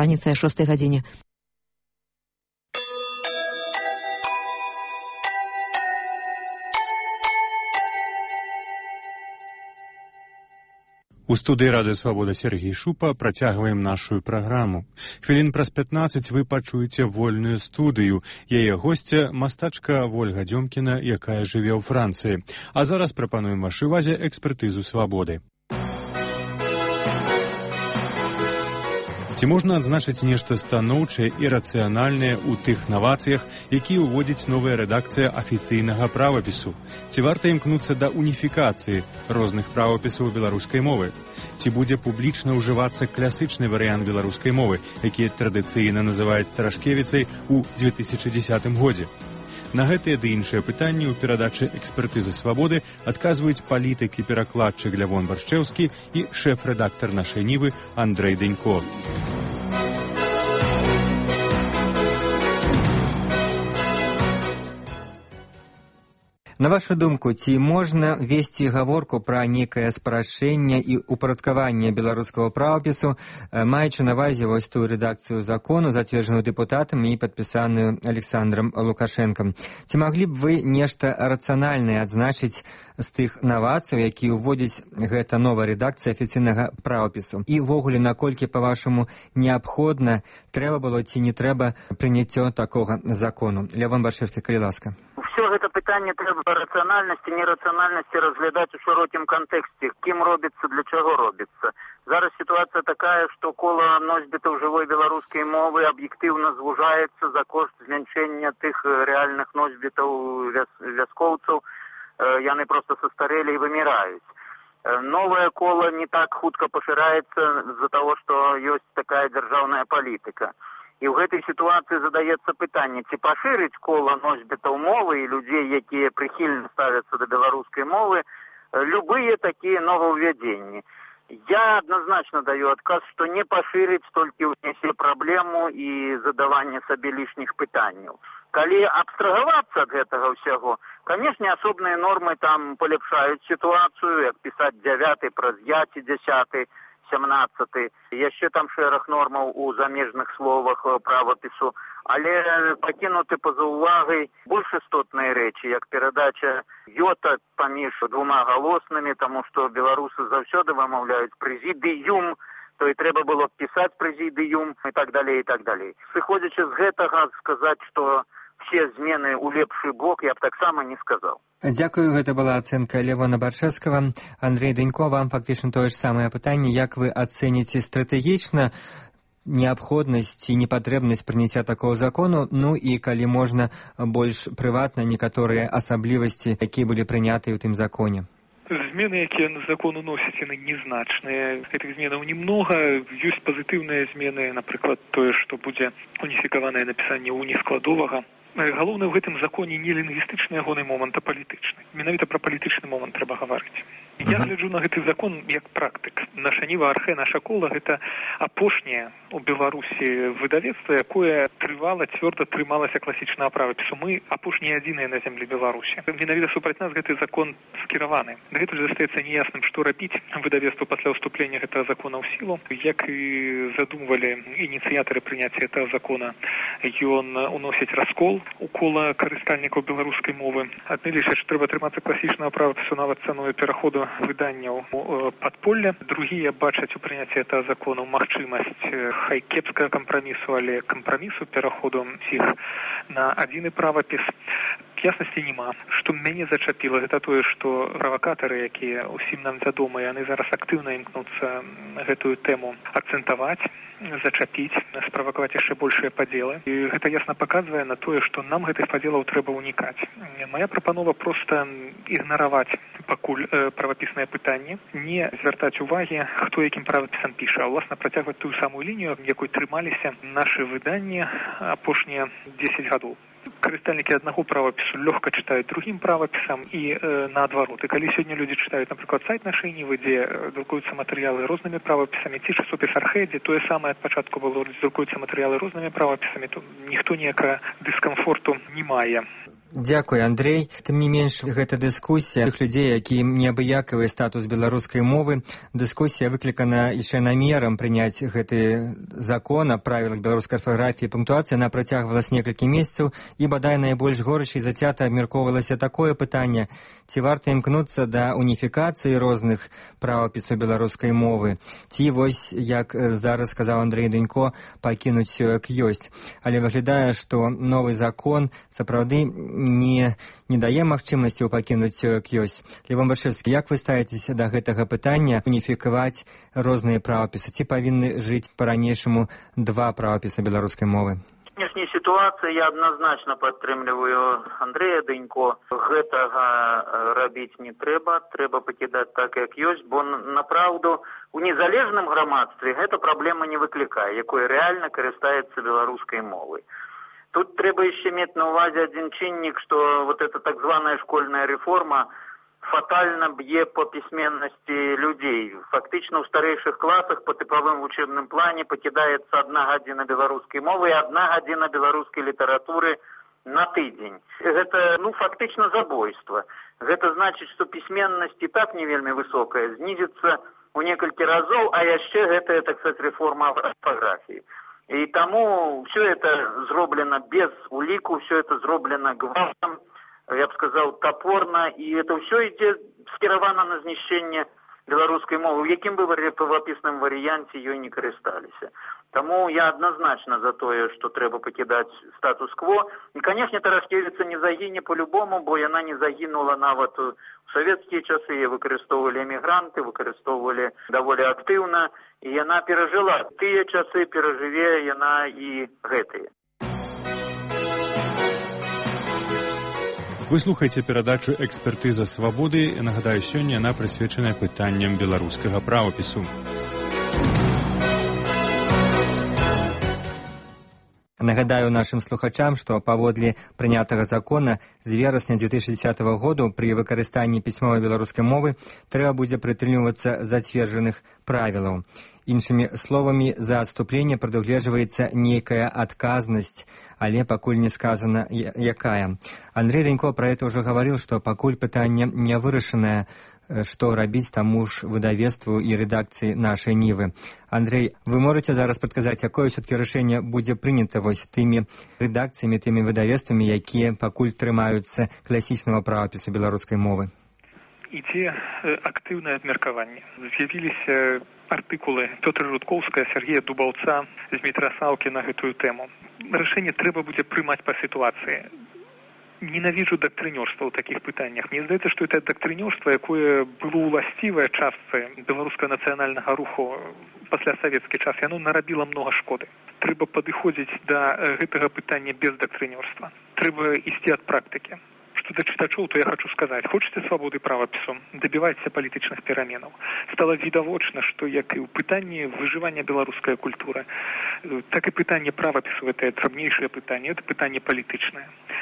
раніцай о 6 гадзіне. У студыі Радыё Свабода Сергей Шупа працягваем нашу праграму. Хвілін праз 15 вы пачуеце вольную студыю. Яе госця мастачка Вольга Дзёмкіна, якая жыве ў Францыі. А зараз прапануем вашай увазе экспертызу свабоды. Ці можна адзначыць нешта станоўчае і рацыянальнае ў тых навацыях, якія ўводзіць новая рэдакцыя афіцыйнага правапісу? Ці варта імкнуцца да уніфікацыі розных правапісаў беларускай мовы? Ці будзе публічна ўжывацца класычны варыянт беларускай мовы, які традыцыйна называюць Тарашкевіцай у 2010 годзе? На гэтыя ды іншыя пытанні ў перадачы экспертызы свабоды адказваюць палітык і перакладчык Лявон Баршчэўскі і шэф-рэдактар нашай Нівы Андрэй Дэнько. На вашу думку, ці можна весці гаворку пра нейкае спрашчэнне і упарадкаванне беларускага правапісу, маючы на ўвазе вось тую рэдакцыю закону, зацверджаную дэпутатам і падпісаную Александром Лукашэнкам? Ці маглі б вы нешта рацыянальнае адзначыць з тых навацыяў, якія ўводзяць гэта новая рэдакцыя афіцыйнага правапісу? І ўвогуле, наколькі, па-вашаму, неабходна, трэба было ці не трэба прыняццё такога закону? Лявон Баршчэўскі, калі ласка. Все гэта пытанне трэба рацыянальнасці, нерацыянальнасці разглядаць у шырокім кантэксце. Кім робіцца, для чаго робіцца. Зараз сітуацыя такая, што кола носьбітаў жывой беларускай мовы аб'ектыўна звужаецца за кошт змяншэння тых рэальных носьбітаў вяскоўцаў. Яны проста састарэлі і выміраюць. Новае кола не так хутка пашыраецца з-за таго, што ёсць такая дзяржаўная палітыка. І ў гэтай сітуацыі задаецца пытанне, ці пашырыць кола носьбітаў мовы і людзей, якія прыхільна ставяцца да беларускай мовы, любыя такія новаўвядзенні. Я адназначна даю адказ, што не пашырыць, толькі ўнясе праблему і задаванне сабе лішніх пытанняў. Калі абстрагавацца ад гэтага ўсяго, канешне, асобныя нормы там паляпшаюць сітуацыю, як пісаць 9 праз я ці 10, 17. Яшчэ там шэраг нормаў у замежных словах правапісу, але пакінуты па-за ўвагай больш істотныя рэчы, як перадача йота паміж двума галоснымі, таму што беларусы заўсёды вымаўляюць прэзідыюм, то і трэба было пісаць прэзідыюм і так далей, і так далей. Сыходзячы з гэтага, сказаць, што все змены ў лепшы бок, я б таксама не сказаў. Дзякую, гэта была ацэнка Лявона Баршчэўскага. Андрэй Дэнько, вам фактычна тое ж самае пытанне. Як вы ацэніце стратэгічна неабходнасць і непатрэбнасць прыняцця такого закону, ну і, калі можна, больш прыватна некаторыя асаблівасці, якія былі прынятыя ў тым законе? Змены, якія на закон уносяць, яны незначныя. Гэтых зменаў немнога. Ёсць пазітыўныя змены, напрыклад, тое, што будзе уніфікаванае напісанне унескладовага. Галоўнае ў гэтым законе не лінгвістычны ягоны момант, а палітычны. Менавіта пра палітычны момант трэба гаварыць. Я гляджу на гэты закон як практык. Наша Ніва, Архэ, наша Кола — гэта апошняе у Беларусі выдавецтва, якое трывала, цвёрда трымалася класічнага правапісу. Мы апошнія адзіныя на зямлі Беларусі. Менавіта супраць нас гэты закон скіраваны. Дагэтуль застаецца неясным, што рабіць выдавецтву пасля ўступлення гэтага закона ў сілу. Як і задумвалі ініцыятары прыняцця гэтага закона, ён уносіць раскол у кола карыстальнікаў беларускай мовы. Адны лічаць, што трэба трымацца класічнага правапісу нават цаною пераходу выданняў падполля. Другія бачаць у прыняцці гэтага закону магчымасць хай кепскага кампрамісу, але кампрамісу пераходу іх на адзіны правапіс. Яснасці няма. Што мяне зачапіла, гэта тое, што правакатары, якія ўсім нам вядомыя, яны зараз актыўна імкнуцца гэтую тэму акцэнтаваць, зачапіць, справакаваць яшчэ большыя падзелы. І гэта ясна паказвае на тое, што нам гэтых падзелаў трэба ўнікаць. Мая прапанова проста ігнараваць пакуль правапіснае пытанне, не звяртаць увагі, хто якім правапісам піша, а ўласна працягваць тую самую лінію, якой трымаліся нашы выданні апошнія 10 гадоў. Карыстальнікі аднаго правапісу лёгка чытаюць другім правапісам і наадварот. І калі сёння людзі чытаюць, напрыклад, сайт нашай Нівы, дзе друкуюцца матэрыялы рознымі правапісамі, ці часопіс Архэ, дзе тое самае ад пачатку было, друкуюцца матэрыялы рознымі правапісамі, то ніхто ніякага дыскамфорту не мае. Дзякуй, Андрей. Тым не менш, гэта дыскусія тых людзей, якім неабыякавы статус беларускай мовы. Дыскусія выклікана яшчэ намерам прыняць гэты закон о правілах беларускай арфаграфіі і пунктуацыі. Яна працягвалася некалькі месяцаў, і бадай найбольш горача і зацята абмяркоўвалася такое пытанне: ці варта імкнуцца да уніфікацыі розных правапісаў беларускай мовы, ці вось, як зараз сказаў Андрей Данько, пакінуць усё як ёсць. Але выглядае, што новы закон сапраўды не дае магчымасцяў пакінуць усё як ёсць. Левон Башевскі, як вы ставіцеся да гэтага пытання уніфікаваць розныя правапісы? Ці павінны жыць па-ранейшаму два правапісы беларускай мовы? В нынешней ситуации я однозначно падтрымліваю Андрея Данько. Гэтага рабіць не трэба, трэба пакідаць так, як ёсць, бо направду у незалежным грамадстве гэта праблема не выклікае, якой рэальна карыстаецца беларускай мовай. Тут трэба еще иметь на увазе один чинник, что вот эта так званая школьная реформа фатально б'е по письменности людей. Фактично в старейших классах по типовым учебным плане покидается 1 гадзіна беларускай мовы и 1 гадзіна беларускай литературы на тыдзень. Это, фактично забойство. Это значит, что письменность и так не вельми высокая, снизится у некалькі разоў, а яшчэ гэта, так сказать, реформа орфографии. И тому все это зроблено без улику, все это зроблено гвалтом, я бы сказал, топорно, и это все идет скіравано на знішчэнне беларускай мовы, в якім бы правапісным варыянце ёй не карысталіся. Тому я однозначно за тое, что трэба пакідаць статус-кво. И, конечно, Тарашкевіца не загіне по-любому, бо яна не загінула нават у советские часы, ее выкарыстоўвалі эмігранты, выкарыстоўвалі даволі актыўна, и яна перажила. Тыя часы перажыве яна и гэтыя. Вы слухаеце перадачу «Экспертыза свабоды». Нагадаю, сёння яна прысвечаная пытанням беларускага правапісу. Нагадаю нашим слухачам, што паводле прынятага закона з верасня 2010 году пры выкарыстанні пісьмовай беларускай мовы трэба будзе прытрымлівацца зацверджаных правілаў. Іншымі словамі, за адступленне прадугледжваецца нейкая адказнасць, але пакуль не сказана, якая. Андрей Данько пра гэта ўжо гаварыў, што пакуль пытанне не вырашанае, што рабіць таму ж выдавецтву і рэдакцыі нашай Нівы. Андрей, вы можете зараз падказаць, якое ўсё-таки рашэнне будзе прынята вось тымі рэдакцыямі, тымі выдавецтвамі, якія пакуль трымаюцца класічнага правапісу беларускай мовы? Ідзе актыўнае абмеркаванне. З'явіліся артыкулы Пётра Рудкоўскага, Сергея Дубаўца, Змітра Саўкі на гэтую тэму. Рашэнне трэба будзе прымаць па сітуацыі. Ненавіджу дактрынёрства ў такіх пытаннях. Мне здаецца, што это дактрынёрства, якое было ўласцівае частцы беларускага нацыянальнага руху пасля савецкі час, яно нарабіла многа шкоды. Трэба падыходзіць да гэтага пытання без дактрынёрства. Трэба ісці ад практыкі. Што да чытачоў, то я хочу сказаць, хочаце свабоды правапісу, дабівайцеся палітычных пераменаў. Стала відавочна, што як і ў пытанні выжывання беларускай культуры, так і пытанне правапісу, гэта драбнейшае пытанне, это пытанне палітычнае.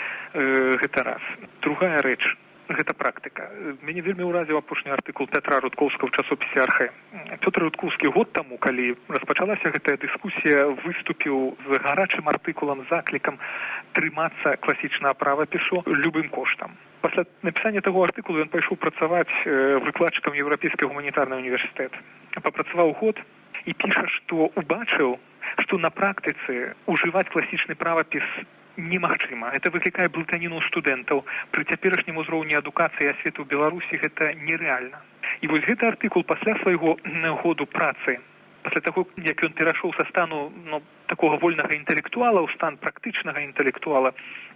Гэта раз. Другая рэч, гэта практыка. Мяне вельмі ўразіў апошні артыкул Пятра Рудкоўскага ў часопісе «Архэ». Пётр Рудкоўскі год таму, калі распачалася гэтая дыскусія, выступіў з гарачым артыкулам, заклікам трымацца класічнага правапісу любым коштам. Пасля напісання таго артыкулу ён пайшоў працаваць выкладчыкам Еўрапейскі гуманітарны універсітэт. Папрацаваў год і піша, што убачыў, што на практыцы ўжываць класічны правапіс немагчыма. Это выклікае блытаніну студэнтаў. Пры цяперашнім узроўні адукацыі і асветы ў Беларусі гэта нерэальна. І вось гэты артыкул пасля свайго году працы, пасля таго, як ён перайшоў са стану такога вольнага інтэлектуала ў стан практычнага інтэлектуала,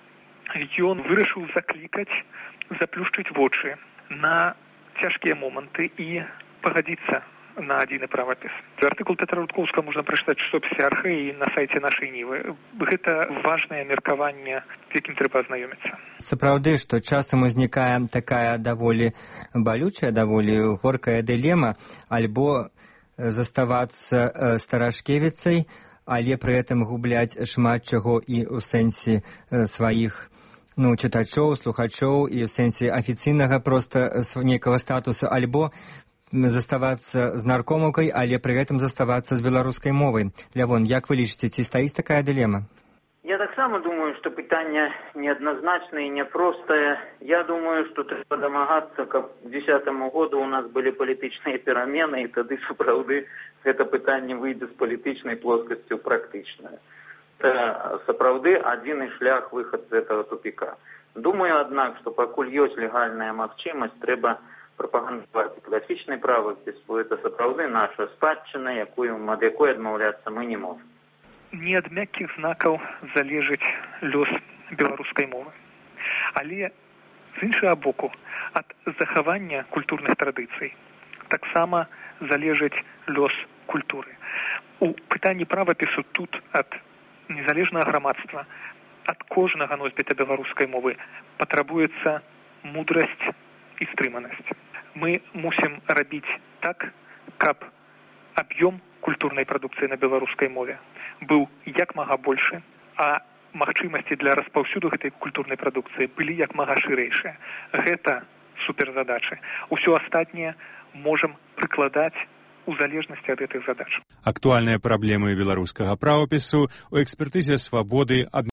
ён вырашыў заклікаць, заплюшчыць вочы на цяжкія моманты і пагадзіцца на адзіны правапіс. Артыкул Пятра Рудкоўскага можна прачытаць у часопісе «Архэ» і на сайце нашай Нівы. Гэта важнае меркаванне, з якім трэба азнаёміцца. Сапраўды, што часам узнікае такая даволі балючая, даволі горкая дылема, альбо заставацца старашкевіцай, але пры гэтым губляць шмат чаго і ў сэнсе сваіх чытачоў, слухачоў, і ў сэнсе афіцыйнага проста нейкага статусу, альбо заставацца з наркомаўкай, але пры гэтым заставацца з беларускай мовай. Лявон, як вы лічыце, ці стаіць такая дылема? Я так само думаю, что пытание неоднозначное и непростое. Я думаю, что треба домагаться, как к 2010 году у нас были политичные перемены, и тогда, сапраўды, это пытание выйдет с политичной плоскостью практичное. Это, сапраўды, один шлях выход из этого тупика. Думаю, однако, что покуль есть легальная магчимость, треба пропагандовать классичный правопис, это сапраўды наша спадчына, ад якой адмаўляцца мы не можем. Не ад мяккіх знакаў залежыць лёс беларускай мовы. Але з іншага боку, ад захавання культурных традыцый таксама залежыць лёс культуры. У пытанні правапісу тут ад незалежнага грамадства, ад кожнага носьбіта беларускай мовы патрабуецца мудрасць і стрыманасць. Мы мусім рабіць так, каб аб'ём культурнай прадукцыі на беларускай мове быў як мага большы, а магчымасці для распаўсюду гэтай культурнай прадукцыі былі як мага шырэйшыя. Гэта суперзадачы. Усё астатняе можам прыкладаць у залежнасці ад гэтых задач. Актуальныя праблемы беларускага правапісу у экспертызе свабоды